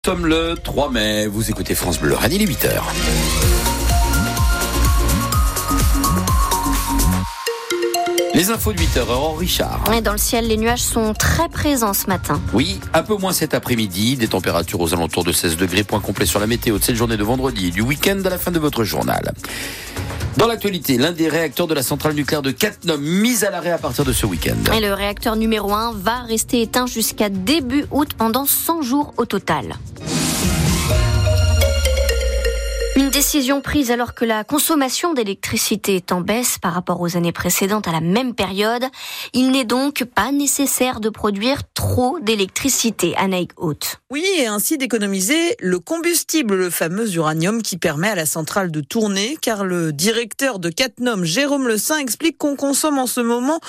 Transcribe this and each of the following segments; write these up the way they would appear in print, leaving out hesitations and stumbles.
Nous sommes le 3 mai, vous écoutez France Bleu, il est 8h. Les infos de 8h, Aurore Richard. Et dans le ciel, les nuages sont très présents ce matin. Oui, un peu moins cet après-midi, des températures aux alentours de 16 degrés, point complet sur la météo de cette journée de vendredi et du week-end à la fin de votre journal. Dans l'actualité, l'un des réacteurs de la centrale nucléaire de Cattenom mis à l'arrêt à partir de ce week-end. Et le réacteur numéro 1 va rester éteint jusqu'à début août pendant 100 jours au total. Une décision prise alors que la consommation d'électricité est en baisse par rapport aux années précédentes à la même période. Il n'est donc pas nécessaire de produire trop d'électricité, Anaïk Haute. Oui, et ainsi d'économiser le combustible, le fameux uranium qui permet à la centrale de tourner, car le directeur de Cattenom, Jérôme Le Saint, explique qu'on consomme en ce moment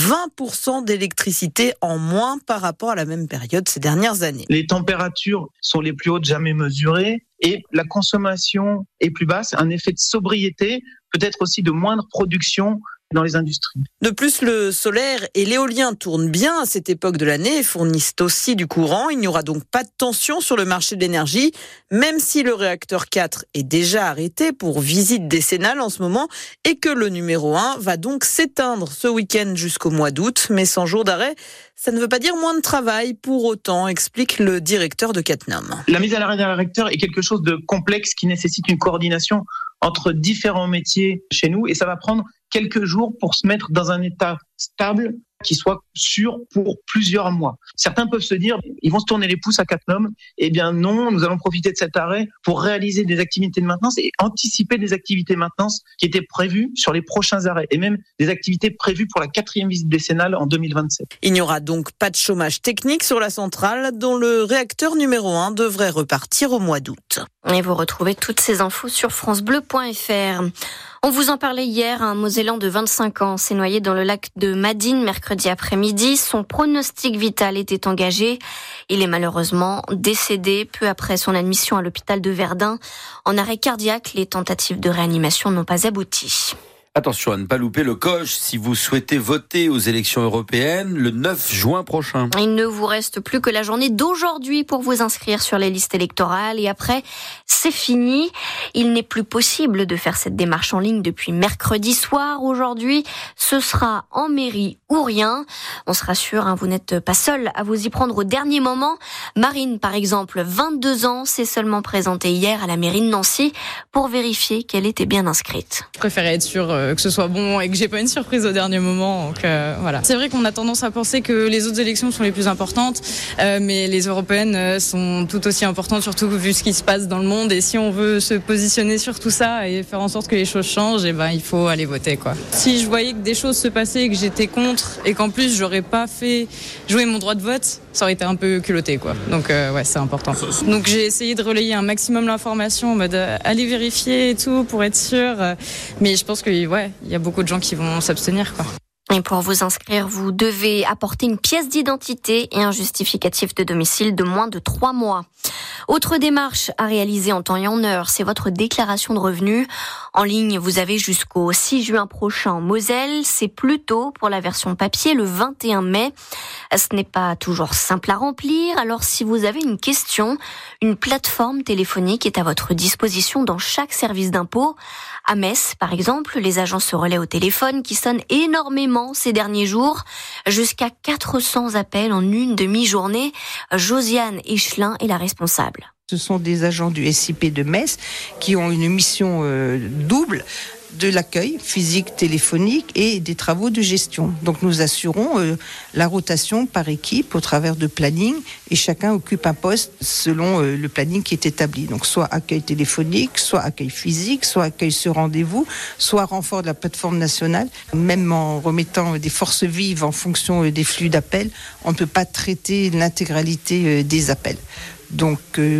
20% d'électricité en moins par rapport à la même période ces dernières années. Les températures sont les plus hautes jamais mesurées et la consommation est plus basse, un effet de sobriété, peut-être aussi de moindre production dans les industries. De plus, le solaire et l'éolien tournent bien à cette époque de l'année et fournissent aussi du courant. Il n'y aura donc pas de tension sur le marché de l'énergie, même si le réacteur 4 est déjà arrêté pour visite décennale en ce moment et que le numéro 1 va donc s'éteindre ce week-end jusqu'au mois d'août. Mais 100 jours d'arrêt, ça ne veut pas dire moins de travail pour autant, explique le directeur de Cattenom. La mise à l'arrêt d'un réacteur est quelque chose de complexe qui nécessite une coordination entre différents métiers chez nous et ça va prendre quelques jours pour se mettre dans un état stable qui soit sûr pour plusieurs mois. Certains peuvent se dire, ils vont se tourner les pouces à Cattenom. Eh bien non, nous allons profiter de cet arrêt pour réaliser des activités de maintenance et anticiper des activités de maintenance qui étaient prévues sur les prochains arrêts et même des activités prévues pour la 4e visite décennale en 2027. Il n'y aura donc pas de chômage technique sur la centrale dont le réacteur numéro 1 devrait repartir au mois d'août. Et vous retrouvez toutes ces infos sur francebleu.fr. On vous en parlait hier, un Mosellan de 25 ans s'est noyé dans le lac de Madine mercredi après-midi. Son pronostic vital était engagé. Il est malheureusement décédé peu après son admission à l'hôpital de Verdun. En arrêt cardiaque, les tentatives de réanimation n'ont pas abouti. Attention à ne pas louper le coche si vous souhaitez voter aux élections européennes le 9 juin prochain. Il ne vous reste plus que la journée d'aujourd'hui pour vous inscrire sur les listes électorales et après, c'est fini. Il n'est plus possible de faire cette démarche en ligne depuis mercredi soir. Aujourd'hui, ce sera en mairie ou rien. On se rassure, vous n'êtes pas seul à vous y prendre au dernier moment. Marine, par exemple, 22 ans, s'est seulement présentée hier à la mairie de Nancy pour vérifier qu'elle était bien inscrite. Je préférais être sûre que ce soit bon et que j'ai pas une surprise au dernier moment. Donc voilà. C'est vrai qu'on a tendance à penser que les autres élections sont les plus importantes, mais les européennes sont tout aussi importantes, surtout vu ce qui se passe dans le monde. Et si on veut se positionner sur tout ça et faire en sorte que les choses changent, il faut aller voter, quoi. Si je voyais que des choses se passaient et que j'étais contre et qu'en plus j'aurais pas fait jouer mon droit de vote, ça aurait été un peu culotté, quoi. Donc ouais, c'est important. Donc j'ai essayé de relayer un maximum l'information en mode aller vérifier et tout pour être sûr. Mais je pense que il y a beaucoup de gens qui vont s'abstenir, quoi. Et pour vous inscrire, vous devez apporter une pièce d'identité et un justificatif de domicile de moins de 3 mois. Autre démarche à réaliser en temps et en heure, c'est votre déclaration de revenus. En ligne, vous avez jusqu'au 6 juin prochain en Moselle. C'est plus tôt pour la version papier, le 21 mai. Ce n'est pas toujours simple à remplir. Alors si vous avez une question, une plateforme téléphonique est à votre disposition dans chaque service d'impôt. À Metz, par exemple, les agents se relaient au téléphone qui sonnent énormément ces derniers jours. Jusqu'à 400 appels en une demi-journée. Josiane Echelin est la responsable. Ce sont des agents du SIP de Metz qui ont une mission double de l'accueil physique, téléphonique et des travaux de gestion. Donc nous assurons la rotation par équipe au travers de planning et chacun occupe un poste selon le planning qui est établi. Donc soit accueil téléphonique, soit accueil physique, soit accueil sur rendez-vous, soit renfort de la plateforme nationale. Même en remettant des forces vives en fonction des flux d'appels, on ne peut pas traiter l'intégralité des appels. Donc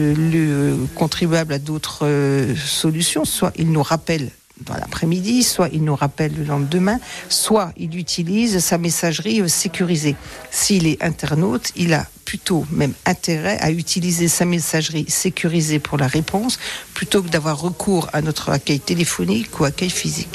le contribuable a d'autres solutions, soit il nous rappelle dans l'après-midi, soit il nous rappelle le lendemain, soit il utilise sa messagerie sécurisée. S'il est internaute, il a plutôt même intérêt à utiliser sa messagerie sécurisée pour la réponse, plutôt que d'avoir recours à notre accueil téléphonique ou accueil physique.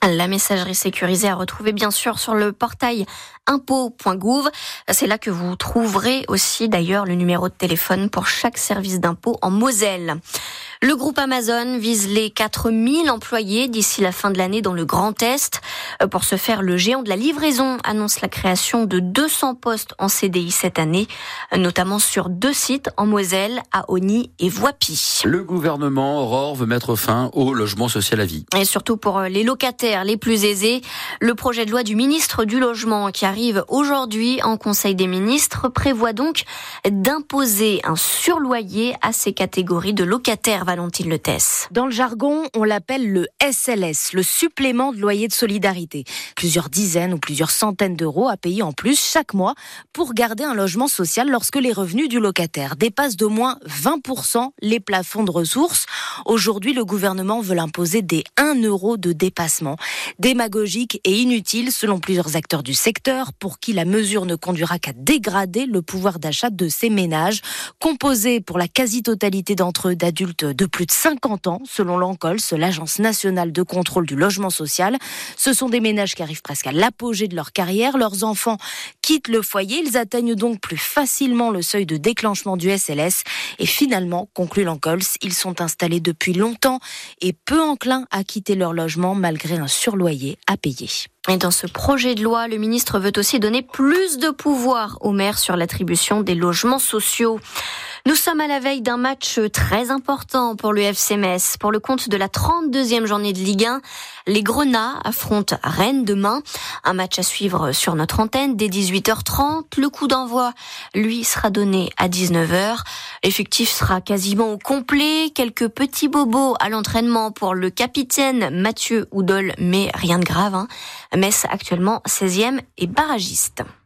La messagerie sécurisée à retrouver bien sûr sur le portail impôts.gouv. C'est là que vous trouverez aussi d'ailleurs le numéro de téléphone pour chaque service d'impôt en Moselle. Le groupe Amazon vise les 4000 employés d'ici la fin de l'année dans le Grand Est. Pour ce faire, le géant de la livraison annonce la création de 200 postes en CDI cette année, notamment sur 2 sites en Moselle, à Osny et Voipy. Le gouvernement Aurore veut mettre fin au logement social à vie. Et surtout pour les locataires les plus aisés, le projet de loi du ministre du Logement qui arrive aujourd'hui en Conseil des ministres prévoit donc d'imposer un surloyer à ces catégories de locataires. Valentine Letesse. Dans le jargon, on l'appelle le SLS, le supplément de loyer de solidarité. Plusieurs dizaines ou plusieurs centaines d'euros à payer en plus chaque mois pour garder un logement social lorsque les revenus du locataire dépassent d'au moins 20% les plafonds de ressources. Aujourd'hui, le gouvernement veut imposer des 1 euro de dépassement. Démagogique et inutile selon plusieurs acteurs du secteur pour qui la mesure ne conduira qu'à dégrader le pouvoir d'achat de ces ménages, composés pour la quasi-totalité d'entre eux d'adultes de plus de 50 ans, selon l'ANCOLS, l'Agence nationale de contrôle du logement social. Ce sont des ménages qui arrivent presque à l'apogée de leur carrière. Leurs enfants quittent le foyer. Ils atteignent donc plus facilement le seuil de déclenchement du SLS. Et finalement, conclut l'ANCOLS, ils sont installés depuis longtemps et peu enclins à quitter leur logement malgré un surloyer à payer. Et dans ce projet de loi, le ministre veut aussi donner plus de pouvoir aux maires sur l'attribution des logements sociaux. Nous sommes à la veille d'un match très important pour le FC Metz. Pour le compte de la 32e journée de Ligue 1, les Grenats affrontent Rennes demain. Un match à suivre sur notre antenne dès 18h30. Le coup d'envoi, lui, sera donné à 19h. L'effectif sera quasiment au complet. Quelques petits bobos à l'entraînement pour le capitaine Mathieu Oudol, mais rien de grave. Metz actuellement 16e et barragiste.